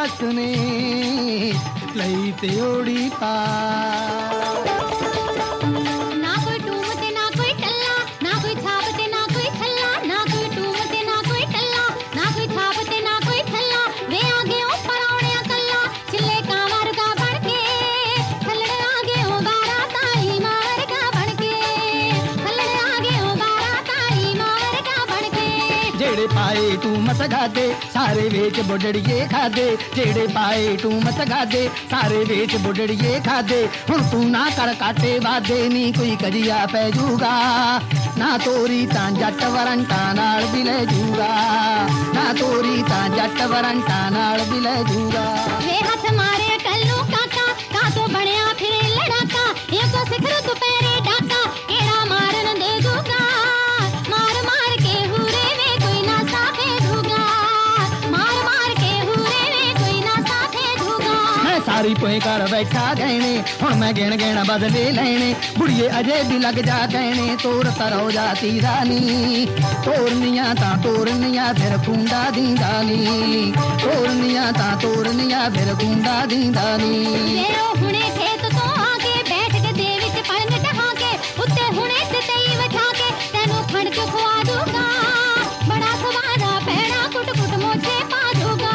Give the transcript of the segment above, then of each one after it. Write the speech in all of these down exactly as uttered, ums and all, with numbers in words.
ਸੱਸ ਨੇ ਲਈ ਤੇ ਓੜੀ ਪਾ। ਨਾ ਕੋਈ ਟੂਮ ਤੇ ਨਾ ਕੋਈ ਟੱਲਾ, ਨਾ ਕੋਈ ਛਾਪ ਤੇ ਨਾ ਕੋਈ ਥੱਲਾ, ਨਾ ਕੋਈ ਟੂਮ ਤੇ ਨਾ ਕੋਈ ਟੱਲਾ, ਨਾ ਕੋਈ ਛਾਪ ਤੇ ਨਾ ਕੋਈ ਥੱਲਾ। ਵੇ ਆ ਗਏ ਓ ਪਰੌਣਿਆਂ ਕੱਲਾ ਛਿੱਲੇ ਕਾਂ ਵਰਗਾ ਬਣ ਕੇ, ਥੱਲੜ ਆ ਗਏ ਓ ਬਾਰਾਂ ਤਾਈ ਮਾਂ ਵਰਗਾ ਬਣ ਕੇ, ਥੱਲੜ ਆ ਗਏ ਓ ਬਾਰਾਂ ਤਾਈ ਮਾਂ ਵਰਗਾ ਬਣ ਕੇ। ਜਿਹੜੇ ਪਾਏ ਤੂੰ ਮਤ ਗਾਦੇ ਸਾਰੇ ਵੇਚ ਬੁੱਢੜੀਏ ਖਾਦੇ, ਜਿਹੜੇ ਪਾਏ ਤੂੰ ਮਤ ਗਾਦੇ ਸਾਰੇ ਵੇਚ ਬੁੱਢੜੀਏ ਖਾਦੇ। ਹੁਣ ਤੂੰ ਨਾ ਕਰ ਕਾਟੇ ਵਾਦੇ ਨੀ ਕੋਈ ਕਜੀਆ ਪੈ ਜੂਗਾ, ਨਾ ਤੋਰੀ ਤਾਂ ਜੱਟ ਵਰੰਟਾਂ ਨਾਲ ਵੀ ਲੈ ਜੂਗਾ, ਨਾ ਤੋਰੀ ਤਾਂ ਜੱਟ ਵਰੰਟਾਂ ਨਾਲ ਵੀ ਲੈ ਜੂਗਾ। ਵੇ ਹੱਥ ਮਾਰੇ ਕੱਲੂ ਕਾਕਾ ਕਾਤੋਂ ਬਣਿਆ ਫਿਰੇ ਲੜਾਕਾ, ਇਹ ਕੋ ਸਿਖਰ ਦੁਪਹਿਰੇ ਡਾਕਾ ਕਿਹੜਾ ਮਾਰਨ ਦੇ ਜੂਗਾ। ਮਾਰ ਮਾਰ ਕੇ ਹੂਰੇ ਵੇ ਕੋਈ ਨਾ ਸਾਥੇ ਜੂਗਾ, ਮਾਰ ਮਾਰ ਕੇ ਹੂਰੇ ਵੇ ਕੋਈ ਨਾ ਸਾਥੇ ਜੂਗਾ। ਮੈਂ ਸਾਰੀ ਪੋਏ ਕਰ ਬੈਠਾ ਗਹਿਣੇ ਹੁਣ ਮੈਂ ਗਿਣ ਗਿਣ ਬਦਲੇ ਲੈਣੇ, ਬੁੜੀਏ ਅਜੇ ਵੀ ਲੱਗ ਜਾ ਕਹਿਣੇ ਤੋਰ ਤਰੋ ਜਾਤੀ ਰਾਨੀ। ਤੋਰਨੀਆਂ ਤਾਂ ਤੋਰਨੀਆਂ ਫਿਰ ਕੁੰਡਾ ਦੀਂਦਾ ਨੀ, ਤੋਰਨੀਆਂ ਤਾਂ ਤੋਰਨੀਆਂ ਫਿਰ ਕੁੰਡਾ ਦੀਂਦਾ ਨੀ। ਵੇ ਉਹ ਹੁਣੇ ਖੇਤ ਤੋਂ ਆ ਕੇ ਬੈਠ ਕੇ ਦੇ ਵਿੱਚ ਪਲੰਗ ਢਹਾ ਕੇ, ਉੱਤੇ ਹੁਣੇ ਤਤਈ ਵਿਛਾ ਕੇ ਤੈਨੂੰ ਖਣ ਕੇ ਖਵਾ ਦੂਗਾ। ਬੜਾ ਸਵਾਦਾ ਪੈਣਾ ਕੁੱਟ ਕੁੱਟ ਮੋਛੇ ਪਾ ਦੂਗਾ,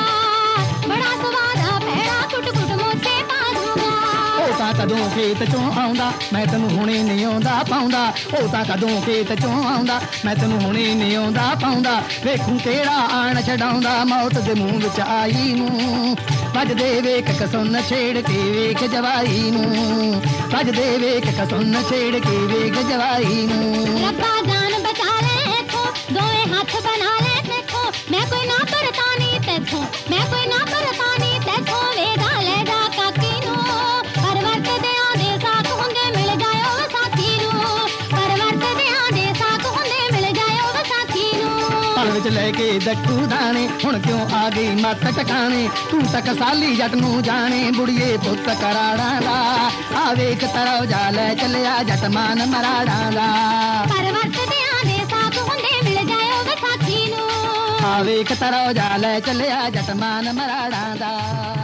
ਬੜਾ ਸਵਾਦਾ ਪੈਣਾ ਕੁੱਟ ਕੁੱਟ ਮੋਛੇ ਪਾ ਦੂਗਾ। ਉਹ ਤਾਂ ਕਦੋਂ ਖੇਤ ਚੋਂ ਆਉਂਦਾ ਮੈਂ ਤੈਨੂੰ ਹੁਣੇ ਨਹੀਂ ਆਉਂਦਾ ਪਾਉਂਦਾ, ਉਹ ਤਾਂ ਕਦੋਂ ਖੇਤ ਚੋਂ ਆਉਂਦਾ ਮੈਂ ਤੈਨੂੰ ਹੁਣੇ ਨਹੀਂ ਆਉਂਦਾ ਪਾਉਂਦਾ। ਵੇਖੂ ਕਿਹੜਾ ਆਣ ਛਡਾਉਂਦਾ ਮੌਤ ਦੇ ਮੂੰਹ ਵਿੱਚ ਆਈ ਨੂੰ, ਵੱਜਦੇ ਵੇਖ ਕਸੁੰਨ ਛੇੜ ਕੇ ਵੇਖ ਜਵਾਈ ਨੂੰ, ਵੱਜਦੇ ਵੇਖ ਕਸੁੰਨ ਛੇੜ ਕੇ ਵੇਖ ਜਵਾਈ ਨੂੰ। ਰੱਬਾ ਜਾਨ ਬਚਾ ਲੈ ਇੱਥੋਂ ਦੋਵੇਂ ਹੱਥ ਬਣਾ ਲੈ ਤੇਥੋਂ, ਮੈਂ ਕੋਈ ਨਾ ਪਰਤਾ ਨੀ ਤੇਥੋਂ, ਮੈਂ ਕੋਈ ਨਾ ਪਰਤਾ ਨੀ ਤੇਥੋਂ। ਵੇਗਾ ਲੈ ਜਾ ਕਾਕੀ ਨੂੰ ਪਰਵਰਤਦਿਆਂ ਦੇ ਸਾਥ ਹੁੰਦੇ ਮਿਲ ਜਾਇਓ ਵਿਸਾਖੀ ਨੂੰ, ਪਰਵਰਤਦਿਆਂ ਦੇ ਸਾਥ ਹੁੰਦੇ ਮਿਲ ਜਾਇਓ ਵਿਸਾਖੀ ਨੂੰ। ਪਲ ਵਿੱਚ ਲੈ ਕੇ ਦੱਟੂ ਦਾਣੇ ਹੁਣ ਕਿਉਂ ਆ ਗਈ ਮੱਤ ਟਿਕਾਣੇ, ਤੂੰ ਤਾਂ ਕਸਾਲੀ ਜੱਟ ਨੂੰ ਜਾਣੇ ਬੁੜੀਏ ਪੁੱਤ ਕਰਾੜਾਂ ਦਾ। ਆ ਵੇਖ ਤਰੋ ਜਾ ਲੈ ਚੱਲਿਆ ਜੱਟ ਮਾਨ ਮਰਾੜਾਂ ਦਾ, ਪਰਵਰਤਦਿਆਂ ਦੇ ਸਾਥ ਹੁੰਦੇ ਮਿਲ ਜਾਇਓ ਵਿਸਾਖੀ ਨੂੰ। ਆ ਵੇਖ ਤਰੋ ਜਾ ਲੈ ਚੱਲਿਆ ਜੱਟ ਮਾਨ ਮਰਾੜਾਂ ਦਾ।